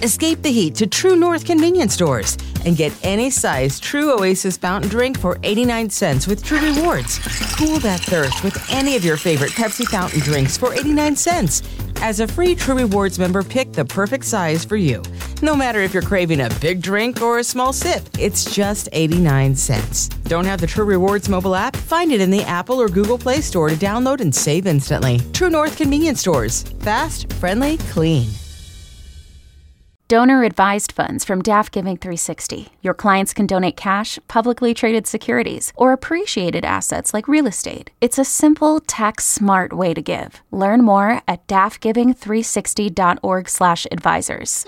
Escape the heat to True North convenience stores and get any size True Oasis fountain drink for 89 cents with True Rewards. Cool that thirst with any of your favorite Pepsi fountain drinks for 89 cents. As a free True Rewards member, pick the perfect size for you. No matter if you're craving a big drink or a small sip, it's just 89 cents. Don't have the True Rewards mobile app? Find it in the Apple or Google Play Store to download and save instantly. True North convenience stores. Fast, friendly, clean. Donor-advised funds from DAF Giving 360. Your clients can donate cash, publicly traded securities, or appreciated assets like real estate. It's a simple, tax-smart way to give. Learn more at dafgiving360.org/advisors.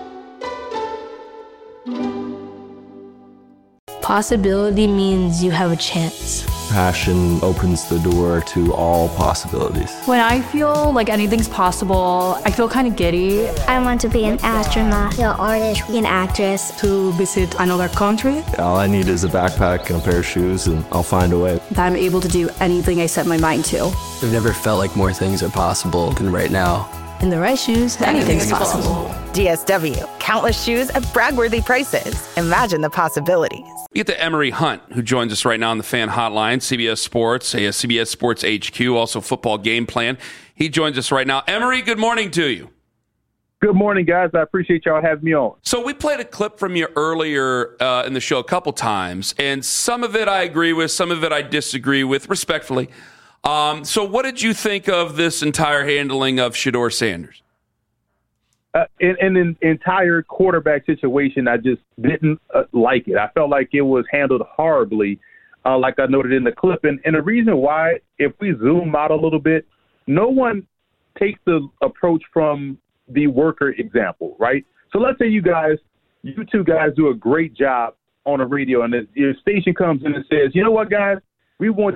Possibility means you have a chance. Passion opens the door to all possibilities. When I feel like anything's possible, I feel kind of giddy. I want to be an astronaut, an artist, an actress. To visit another country. All I need is a backpack and a pair of shoes, and I'll find a way. That I'm able to do anything I set my mind to. I've never felt like more things are possible than right now. In the right shoes, anything's possible. DSW. Countless shoes at brag-worthy prices. Imagine the possibilities. We get to Emery Hunt, who joins us right now on the Fan Hotline, CBS Sports, CBS Sports HQ, also Football Game Plan. He joins us right now. Emery, good morning to you. Good morning, guys. I appreciate y'all having me on. So we played a clip from you earlier in the show a couple times, and some of it I agree with, some of it I disagree with, respectfully. So what did you think of this entire handling of Shedeur Sanders? In the entire quarterback situation, I just didn't like it. I felt like it was handled horribly, like I noted in the clip. And the reason why, if we zoom out a little bit, no one takes the approach from the worker example, right? So let's say you two guys do a great job on the radio, and your station comes in and says, you know what, guys, we want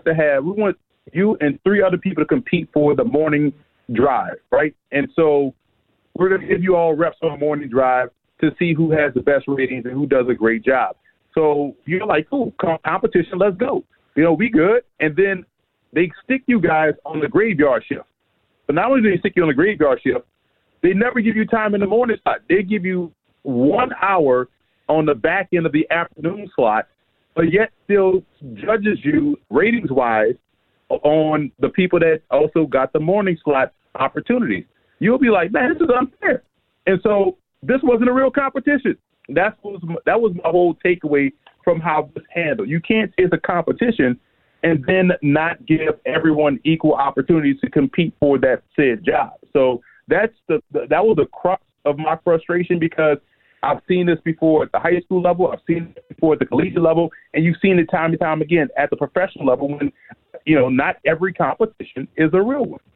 you and 3 other people to compete for the morning drive, right? And so we're going to give you all reps on the morning drive to see who has the best ratings and who does a great job. So you're like, cool, competition, let's go. We good. And then they stick you guys on the graveyard shift. But not only do they stick you on the graveyard shift, they never give you time in the morning slot. They give you 1 hour on the back end of the afternoon slot, but yet still judges you ratings-wise on the people that also got the morning slot opportunities. You'll be like, man, this is unfair. And so this wasn't a real competition. That was my whole takeaway from how this handled. You can't say it's a competition and then not give everyone equal opportunities to compete for that said job. So that was the crux of my frustration, because I've seen this before at the high school level, I've seen it before at the collegiate level, and you've seen it time and time again at the professional level when, not every competition is a real one.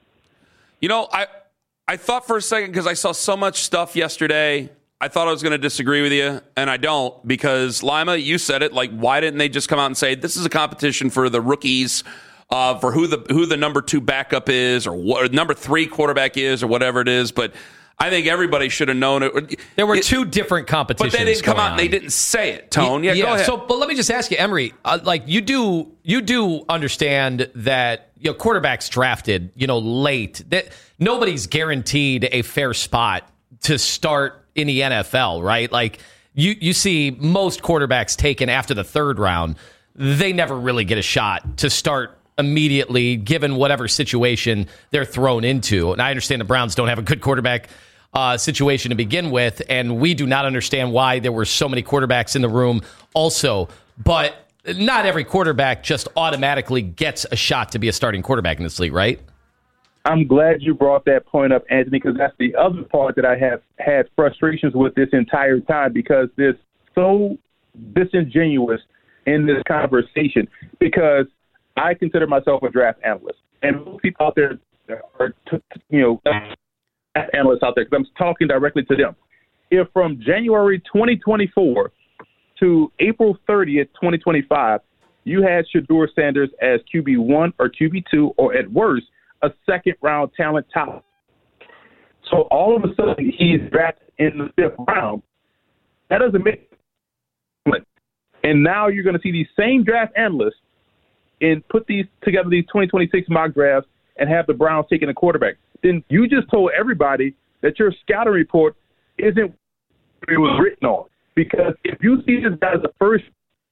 I thought for a second, because I saw so much stuff yesterday, I thought I was going to disagree with you, and I don't, because Lima, you said it, like, why didn't they just come out and say this is a competition for the rookies, for who the number 2 backup is, or what number 3 quarterback is, or whatever it is? But I think everybody should have known it. There were 2 different competitions. But they didn't come out and they didn't say it, Tone. Yeah, go ahead. But let me just ask you, Emery, you do understand that quarterbacks drafted late, that nobody's guaranteed a fair spot to start in the NFL, right? Like you see most quarterbacks taken after the 3rd round, they never really get a shot to start immediately, given whatever situation they're thrown into. And I understand the Browns don't have a good quarterback situation to begin with, and we do not understand why there were so many quarterbacks in the room also. But not every quarterback just automatically gets a shot to be a starting quarterback in this league, right? I'm glad you brought that point up, Anthony, because that's the other part that I have had frustrations with this entire time, because it's so disingenuous in this conversation, because I consider myself a draft analyst, and most people out there are, analysts out there, because I'm talking directly to them. If from January 2024 to April 30th, 2025, you had Shedeur Sanders as QB1 or QB2, or at worst, a second-round talent top. So all of a sudden, he's drafted in the 5th round. That doesn't make sense. And now you're going to see these same draft analysts and put these 2026 mock drafts and have the Browns taking a quarterback. Then you just told everybody that your scouting report isn't what it was written on. Because if you see this guy as the first,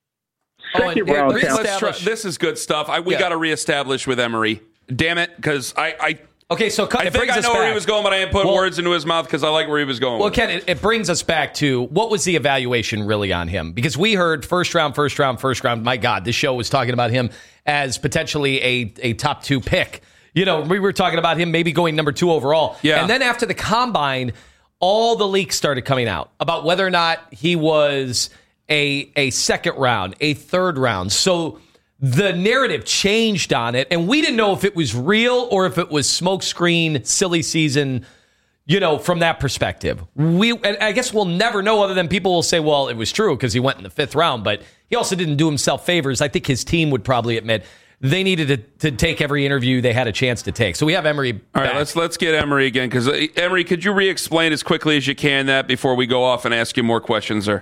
second round talent. This is good stuff. We got to reestablish with Emery. Damn it, because Okay, so I think I know where he was going, but I didn't put words into his mouth because I like where he was going. Well, Ken, it brings us back to what was the evaluation really on him? Because we heard first round. My God, this show was talking about him as potentially a top 2 pick. You know, we were talking about him maybe going number 2 overall. Yeah. And then after the combine, all the leaks started coming out about whether or not he was a second round, a third round. So the narrative changed on it, and we didn't know if it was real or if it was smokescreen, silly season, you know, from that perspective. And I guess we'll never know, other than people will say, well, it was true because he went in the 5th round, but he also didn't do himself favors. I think his team would probably admit they needed to take every interview they had a chance to take. So we have Emery back. All right, let's get Emery again, because Emery, could you re-explain as quickly as you can that before we go off and ask you more questions there?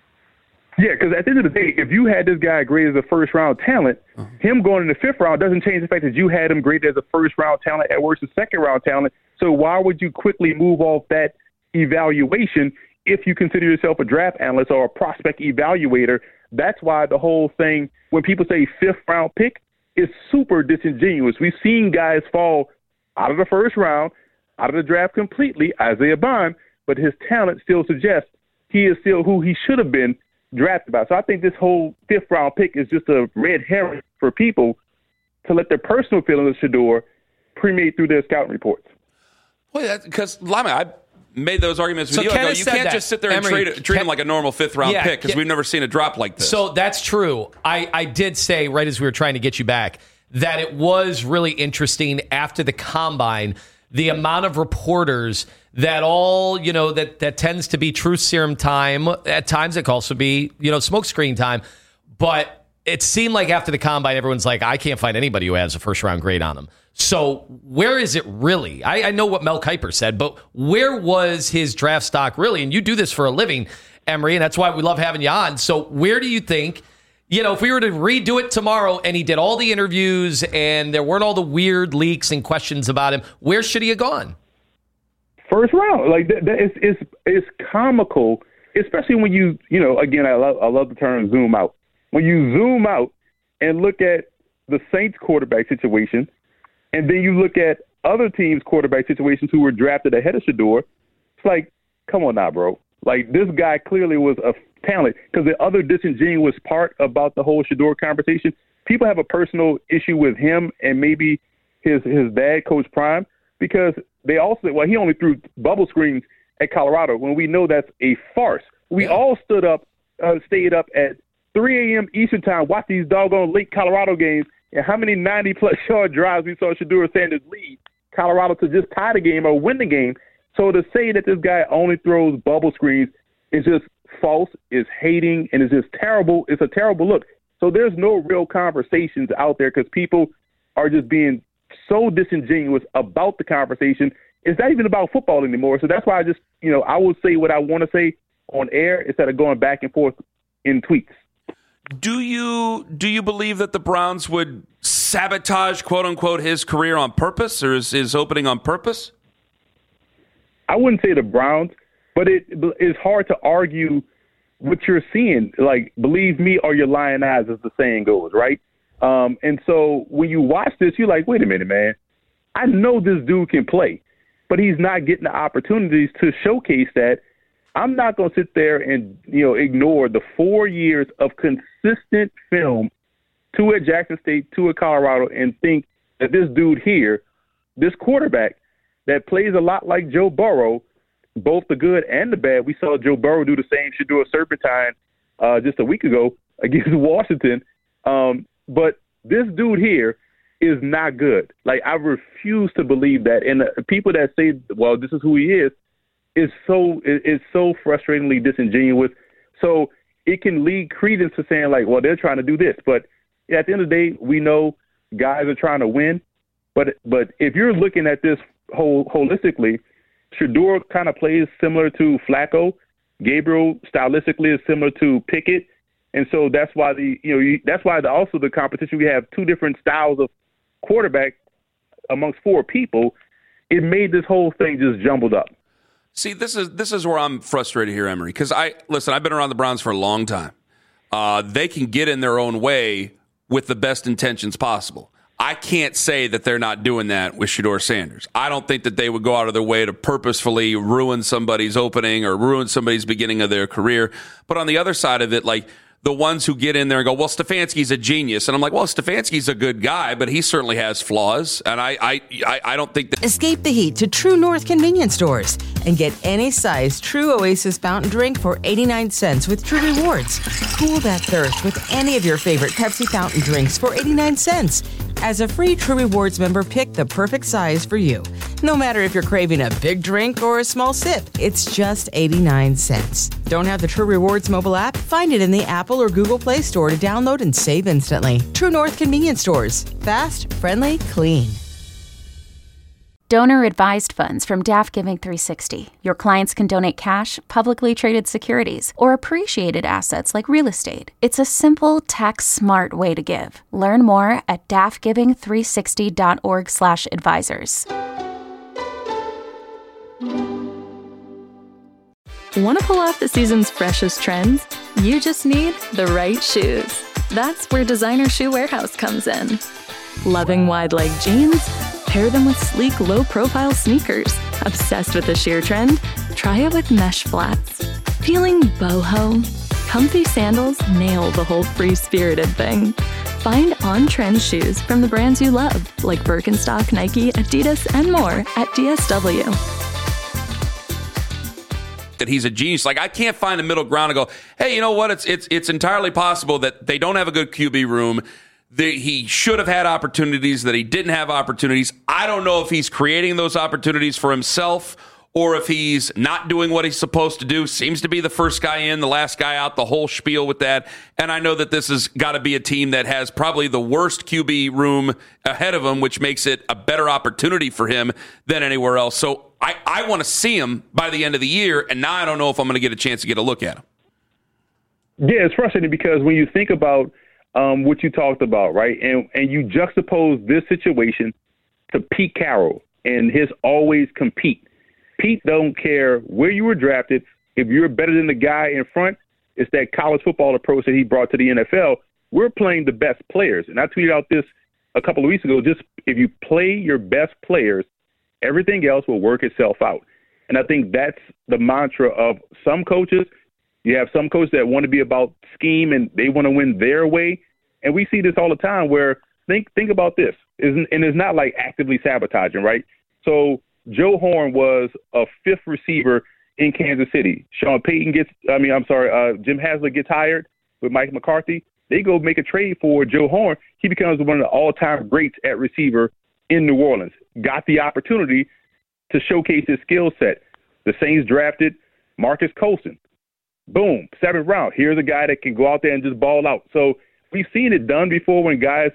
Yeah, because at the end of the day, if you had this guy graded as a first-round talent, him going in the 5th round doesn't change the fact that you had him graded as a first-round talent, at worst a second-round talent. So why would you quickly move off that evaluation if you consider yourself a draft analyst or a prospect evaluator? That's why the whole thing, when people say 5th-round pick, is super disingenuous. We've seen guys fall out of the first round, out of the draft completely, Isaiah Bond, but his talent still suggests he is still who he should have been drafted by. So I think this whole 5th round pick is just a red herring for people to let their personal feelings of Shedeur permeate through their scouting reports. Well, because Lama, I made those arguments with you. You can't just sit there and treat him like a normal 5th round pick, because we've never seen a drop like this. So that's true. I did say, right as we were trying to get you back, that it was really interesting after the combine, the amount of reporters that all, you know, that tends to be truth serum time. At times it can also be, you know, smokescreen time. But it seemed like after the combine, everyone's like, I can't find anybody who has a first round grade on them. So where is it really? I know what Mel Kiper said, but where was his draft stock really? And you do this for a living, Emery, and that's why we love having you on. So where do you think, you know, if we were to redo it tomorrow and he did all the interviews and there weren't all the weird leaks and questions about him, where should he have gone? First round. Like, it's comical, especially when you know, again, I love the term zoom out. When you zoom out and look at the Saints quarterback situation, and then you look at other teams' quarterback situations who were drafted ahead of Shedeur, it's like, come on now, bro. Like, this guy clearly was a talent. Because the other disingenuous part about the whole Shedeur conversation, people have a personal issue with him and maybe his dad, Coach Prime, because they all said, well, he only threw bubble screens at Colorado, when we know that's a farce. We all stayed up at 3 a.m. Eastern time, watch these doggone late Colorado games, and how many 90-plus yard drives we saw Shedeur Sanders lead Colorado to just tie the game or win the game. So to say that this guy only throws bubble screens is just false, is hating, and is just terrible. It's a terrible look. So there's no real conversations out there because people are just being so disingenuous about the conversation. It's not even about football anymore. So that's why I just, you know, I will say what I want to say on air instead of going back and forth in tweets. Do you believe that the Browns would sabotage, quote unquote, his career on purpose, or his opening on purpose? I wouldn't say the Browns, but it is hard to argue what you're seeing. Like, believe me or your lying eyes, as the saying goes, right? And so when you watch this, you're like, wait a minute, man. I know this dude can play, but he's not getting the opportunities to showcase that. I'm not going to sit there and, you know, ignore the 4 years of consistent film, 2 at Jackson State, 2 at Colorado, and think that this dude here, this quarterback that plays a lot like Joe Burrow, both the good and the bad. We saw Joe Burrow do the same Shedeur Serpentine just a week ago against Washington. But this dude here is not good. Like, I refuse to believe that. And the people that say, well, this is who he is so frustratingly disingenuous. So it can lead credence to saying, like, well, they're trying to do this. But at the end of the day, we know guys are trying to win. But if you're looking at this holistically, Shedeur kind of plays similar to Flacco. Gabriel stylistically is similar to Pickett. And so that's why also the competition, we have 2 different styles of quarterback amongst 4 people. It made this whole thing just jumbled up. See, this is where I'm frustrated here, Emery, because I've been around the Browns for a long time. They can get in their own way with the best intentions possible. I can't say that they're not doing that with Shedeur Sanders. I don't think that they would go out of their way to purposefully ruin somebody's opening or ruin somebody's beginning of their career. But on the other side of it, like, the ones who get in there and go, well, Stefanski's a genius. And I'm like, well, Stefanski's a good guy, but he certainly has flaws. And I don't think that. Escape the heat to True North convenience stores and get any size True Oasis fountain drink for 89 cents with True Rewards. Cool that thirst with any of your favorite Pepsi fountain drinks for 89 cents. As a free True Rewards member, pick the perfect size for you. No matter if you're craving a big drink or a small sip, it's just 89 cents. Don't have the True Rewards mobile app? Find it in the Apple or Google Play Store to download and save instantly. True North convenience stores. Fast, friendly, clean. Donor-advised funds from DAF Giving 360. Your clients can donate cash, publicly traded securities, or appreciated assets like real estate. It's a simple, tax-smart way to give. Learn more at dafgiving360.org/advisors. Want to pull off the season's freshest trends? You just need the right shoes. That's where Designer Shoe Warehouse comes in. Loving wide-leg jeans? Pair them with sleek, low-profile sneakers. Obsessed with the sheer trend? Try it with mesh flats. Feeling boho? Comfy sandals nail the whole free-spirited thing. Find on-trend shoes from the brands you love, like Birkenstock, Nike, Adidas, and more at DSW. That he's a genius. Like, I can't find a middle ground and go, hey, you know what? It's entirely possible that they don't have a good QB room. He should have had opportunities, that he didn't have opportunities. I don't know if he's creating those opportunities for himself or if he's not doing what he's supposed to do. Seems to be the first guy in, the last guy out, the whole spiel with that. And I know that this has got to be a team that has probably the worst QB room ahead of him, which makes it a better opportunity for him than anywhere else. So I want to see him by the end of the year, and now I don't know if I'm going to get a chance to get a look at him. Yeah, it's frustrating because when you think about what you talked about, right, and you juxtapose this situation to Pete Carroll and his always compete. Pete don't care where you were drafted. If you're better than the guy in front, it's that college football approach that he brought to the NFL. We're playing the best players. And I tweeted out this a couple of weeks ago. Just if you play your best players, everything else will work itself out. And I think that's the mantra of some coaches. You have some coaches that want to be about scheme and they want to win their way. And we see this all the time where think about this. And it's not like actively sabotaging, right? So Joe Horn was a fifth receiver in Kansas City. Jim Haslett gets hired with Mike McCarthy. They go make a trade for Joe Horn. He becomes one of the all-time greats at receiver in New Orleans. Got the opportunity to showcase his skill set. The Saints drafted Marcus Colston. Boom, 7th round. Here's a guy that can go out there and just ball out. So we've seen it done before when guys,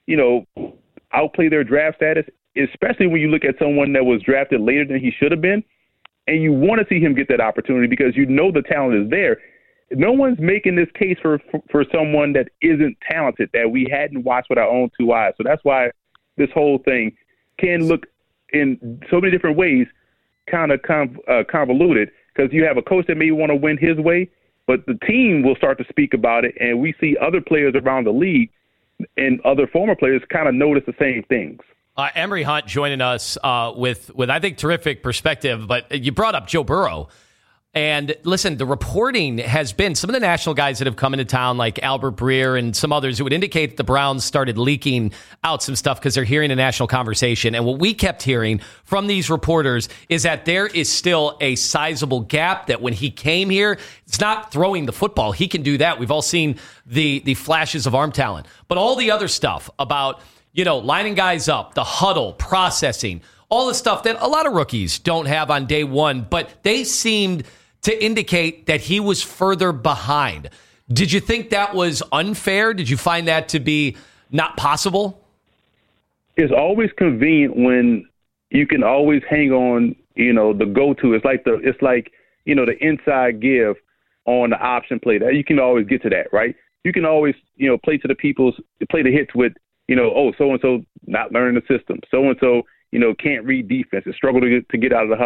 outplay their draft status, especially when you look at someone that was drafted later than he should have been, and you want to see him get that opportunity because you know the talent is there. No one's making this case for someone that isn't talented, that we hadn't watched with our own two eyes. So that's why this whole thing can look in so many different ways kind of convoluted, because you have a coach that may want to win his way, but the team will start to speak about it, and we see other players around the league and other former players kind of notice the same things. Emery Hunt joining us with I think terrific perspective, but you brought up Joe Burrow. And listen, the reporting has been some of the national guys that have come into town, like Albert Breer and some others, who would indicate that the Browns started leaking out some stuff because they're hearing a national conversation. And what we kept hearing from these reporters is that there is still a sizable gap, that when he came here, it's not throwing the football. He can do that. We've all seen the flashes of arm talent. But all the other stuff about, lining guys up, the huddle, processing, all the stuff that a lot of rookies don't have on day one, but they seemed to indicate that he was further behind. Did you think that was unfair? Did you find that to be not possible? It's always convenient when you can always hang on, the go-to. It's like the inside give on the option play. That you can always get to that, right? You can always, play to play the hits with, so-and-so not learning the system. So-and-so, can't read defense and struggle to get out of the huddle.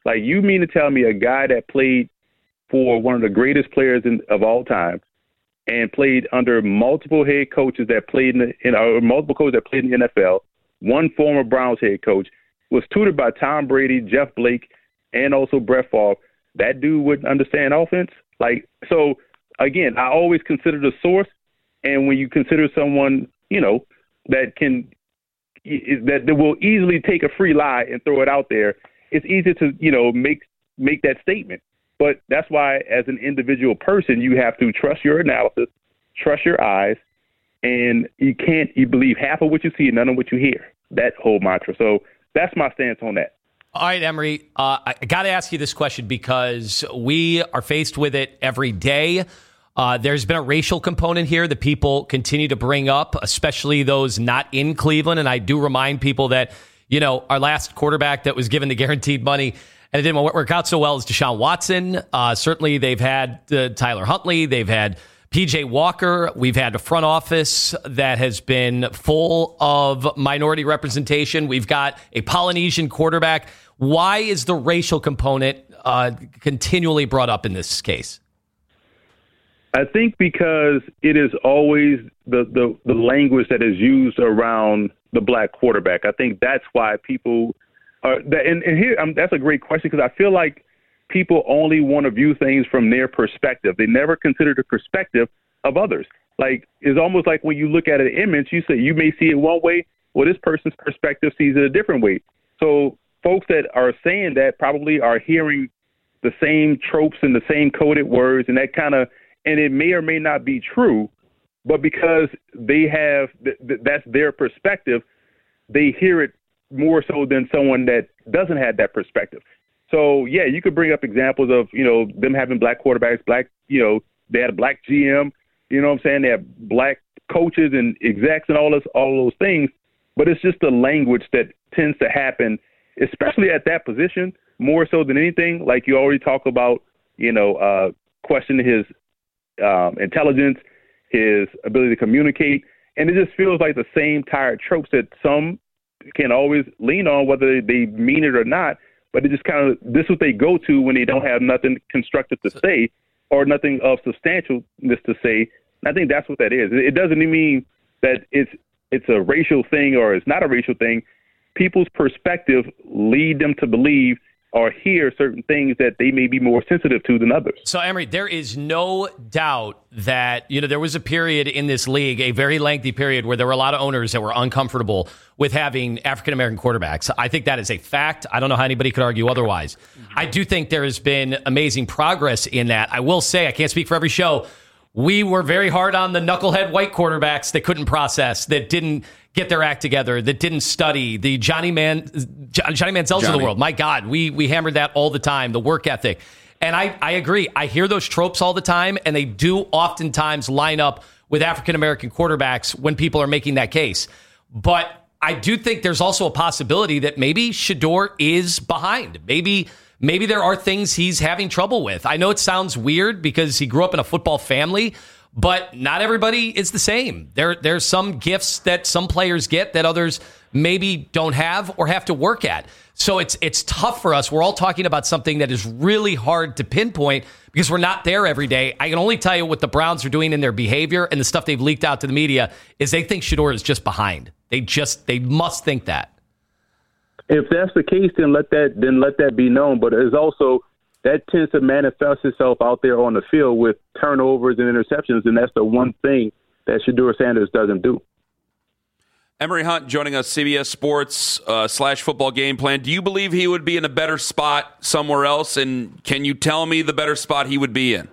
Like, you mean to tell me a guy that played for one of the greatest players of all time and played under multiple head coaches that played multiple coaches that played in the NFL, one former Browns head coach, was tutored by Tom Brady, Jeff Blake, and also Brett Favre, that dude wouldn't understand offense? Like, so, again, I always consider the source, and when you consider someone, that will easily take a free lie and throw it out there, it's easy to, make that statement. But that's why, as an individual person, you have to trust your analysis, trust your eyes, and you believe half of what you see and none of what you hear. That whole mantra. So that's my stance on that. All right, Emory, I got to ask you this question because we are faced with it every day. There's been a racial component here that people continue to bring up, especially those not in Cleveland. And I do remind people that, our last quarterback that was given the guaranteed money and it didn't work out so well is Deshaun Watson. Certainly, they've had Tyler Huntley. They've had P.J. Walker. We've had a front office that has been full of minority representation. We've got a Polynesian quarterback. Why is the racial component continually brought up in this case? I think because it is always the language that is used around the black quarterback. I think that's why people are. And here, that's a great question because I feel like people only want to view things from their perspective. They never consider the perspective of others. Like, it's almost like when you look at an image, you may see it one way. Well, this person's perspective sees it a different way. So folks that are saying that probably are hearing the same tropes and the same coded words and and it may or may not be true, but because they have, that's their perspective, they hear it more so than someone that doesn't have that perspective. So, yeah, you could bring up examples of, them having black quarterbacks, they had a black GM, you know what I'm saying? They have black coaches and execs and all those things, but it's just the language that tends to happen, especially at that position, more so than anything. Like you already talk about, questioning his intelligence, his ability to communicate. And it just feels like the same tired tropes that some can always lean on, whether they mean it or not. But it just this is what they go to when they don't have nothing constructive to say or nothing of substantialness to say. And I think that's what that is. It doesn't mean that it's a racial thing or it's not a racial thing. People's perspective lead them to believe or hear certain things that they may be more sensitive to than others. So, Emory, there is no doubt that, there was a period in this league, a very lengthy period, where there were a lot of owners that were uncomfortable with having African-American quarterbacks. I think that is a fact. I don't know how anybody could argue otherwise. I do think there has been amazing progress in that. I will say, I can't speak for every show, we were very hard on the knucklehead white quarterbacks that couldn't process, that didn't get their act together, that didn't study, the Johnny Manziels of the world. My God, we hammered that all the time, the work ethic. And I agree. I hear those tropes all the time, and they do oftentimes line up with African-American quarterbacks when people are making that case. But I do think there's also a possibility that maybe Shedeur is behind. Maybe there are things he's having trouble with. I know it sounds weird because he grew up in a football family, but not everybody is the same. There's some gifts that some players get that others maybe don't have or have to work at. So it's tough for us. We're all talking about something that is really hard to pinpoint because we're not there every day. I can only tell you what the Browns are doing in their behavior and the stuff they've leaked out to the media is they think Shedeur is just behind. They must think that. If that's the case, then let that be known. But it's also that tends to manifest itself out there on the field with turnovers and interceptions, and that's the one thing that Shedeur Sanders doesn't do. Emory Hunt joining us, CBS Sports / Football Game Plan. Do you believe he would be in a better spot somewhere else? And can you tell me the better spot he would be in?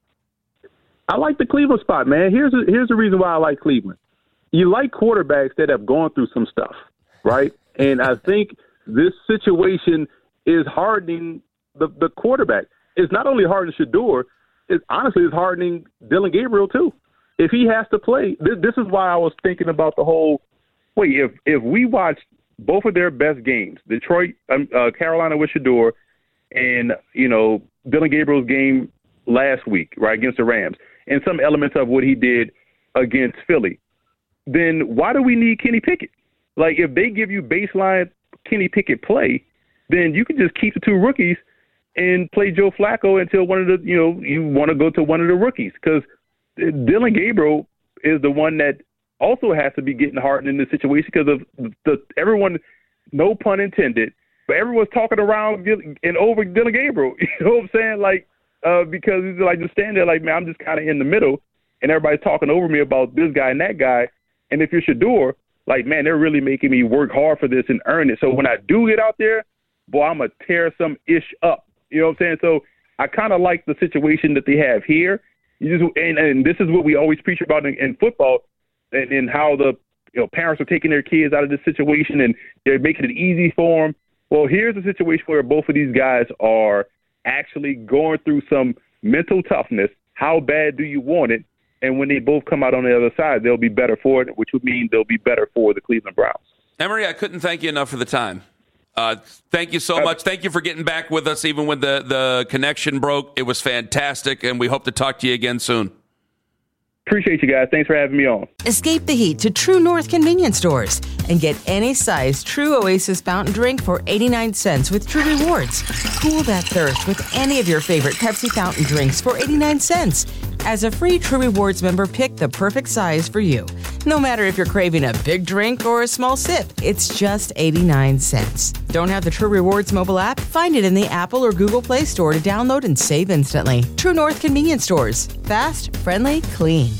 I like the Cleveland spot, man. Here's the reason why I like Cleveland. You like quarterbacks that have gone through some stuff, right? And I think this situation is hardening the quarterback. It's not only hardening Shedeur, it's hardening Dillon Gabriel too. If he has to play, this is why I was thinking about the whole. Wait, if we watched both of their best games, Carolina with Shedeur, and Dillon Gabriel's game last week, right, against the Rams, and some elements of what he did against Philly, then why do we need Kenny Pickett? Like, if they give you baseline Kenny Pickett play, then you can just keep the 2 rookies and play Joe Flacco until one of the, you want to go to one of the rookies, because Dylan Gabriel is the one that also has to be getting hardened in this situation because of everyone, no pun intended, but everyone's talking around and over Dylan Gabriel. You know what I'm saying? Like, because he's like just standing there like, man, I'm just kind of in the middle, and everybody's talking over me about this guy and that guy. And if you're Shedeur, like, man, they're really making me work hard for this and earn it. So when I do get out there, boy, I'm going to tear some ish up. You know what I'm saying? So I kind of like the situation that they have here. And this is what we always preach about in football, and how the parents are taking their kids out of this situation and they're making it easy for them. Well, here's a situation where both of these guys are actually going through some mental toughness. How bad do you want it? And when they both come out on the other side, they'll be better for it, which would mean they'll be better for the Cleveland Browns. Emory, I couldn't thank you enough for the time. Thank you so much. Thank you for getting back with us even when the connection broke. It was fantastic, and we hope to talk to you again soon. Appreciate you guys. Thanks for having me on. Escape the heat to True North convenience stores and get any size True Oasis fountain drink for 89 cents with True Rewards. Cool that thirst with any of your favorite Pepsi fountain drinks for 89 cents. As a free True Rewards member, pick the perfect size for you. No matter if you're craving a big drink or a small sip, it's just 89 cents. Don't have the True Rewards mobile app? Find it in the Apple or Google Play Store to download and save instantly. True North convenience stores. Fast, friendly, clean.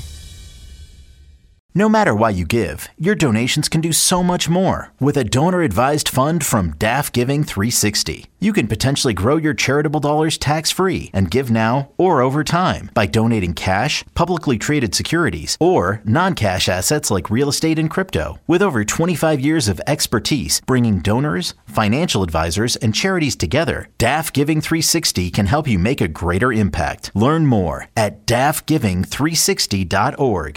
No matter why you give, your donations can do so much more with a donor-advised fund from DAF Giving 360. You can potentially grow your charitable dollars tax-free and give now or over time by donating cash, publicly traded securities, or non-cash assets like real estate and crypto. With over 25 years of expertise bringing donors, financial advisors, and charities together, DAF Giving 360 can help you make a greater impact. Learn more at dafgiving360.org.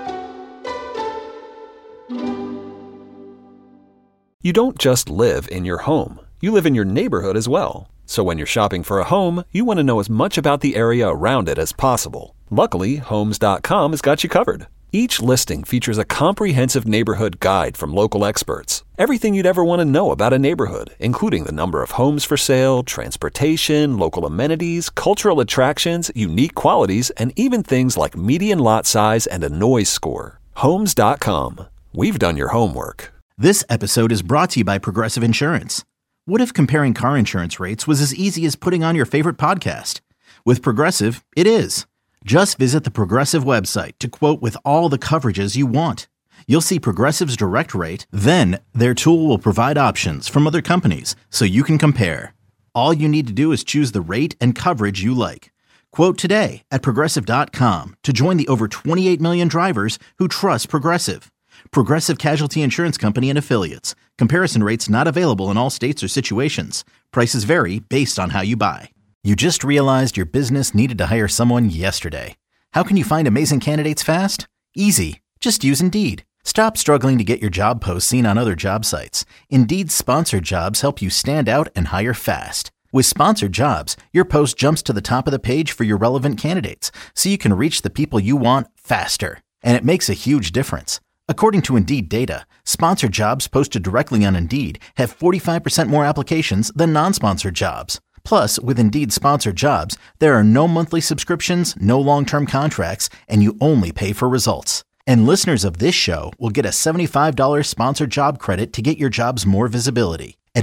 You don't just live in your home. You live in your neighborhood as well. So when you're shopping for a home, you want to know as much about the area around it as possible. Luckily, Homes.com has got you covered. Each listing features a comprehensive neighborhood guide from local experts. Everything you'd ever want to know about a neighborhood, including the number of homes for sale, transportation, local amenities, cultural attractions, unique qualities, and even things like median lot size and a noise score. Homes.com. We've done your homework. This episode is brought to you by Progressive Insurance. What if comparing car insurance rates was as easy as putting on your favorite podcast? With Progressive, it is. Just visit the Progressive website to quote with all the coverages you want. You'll see Progressive's direct rate, then their tool will provide options from other companies so you can compare. All you need to do is choose the rate and coverage you like. Quote today at Progressive.com to join the over 28 million drivers who trust Progressive. Progressive Casualty Insurance Company and Affiliates. Comparison rates not available in all states or situations. Prices vary based on how you buy. You just realized your business needed to hire someone yesterday. How can you find amazing candidates fast? Easy. Just use Indeed. Stop struggling to get your job posts seen on other job sites. Indeed's sponsored jobs help you stand out and hire fast. With sponsored jobs, your post jumps to the top of the page for your relevant candidates, so you can reach the people you want faster. And it makes a huge difference. According to Indeed data, sponsored jobs posted directly on Indeed have 45% more applications than non-sponsored jobs. Plus, with Indeed sponsored jobs, there are no monthly subscriptions, no long-term contracts, and you only pay for results. And listeners of this show will get a $75 sponsored job credit to get your jobs more visibility at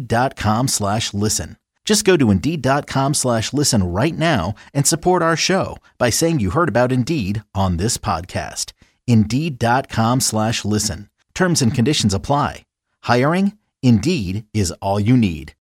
Indeed.com/listen. Just go to Indeed.com/listen right now and support our show by saying you heard about Indeed on this podcast. Indeed.com/listen. Terms and conditions apply. Hiring? Indeed is all you need.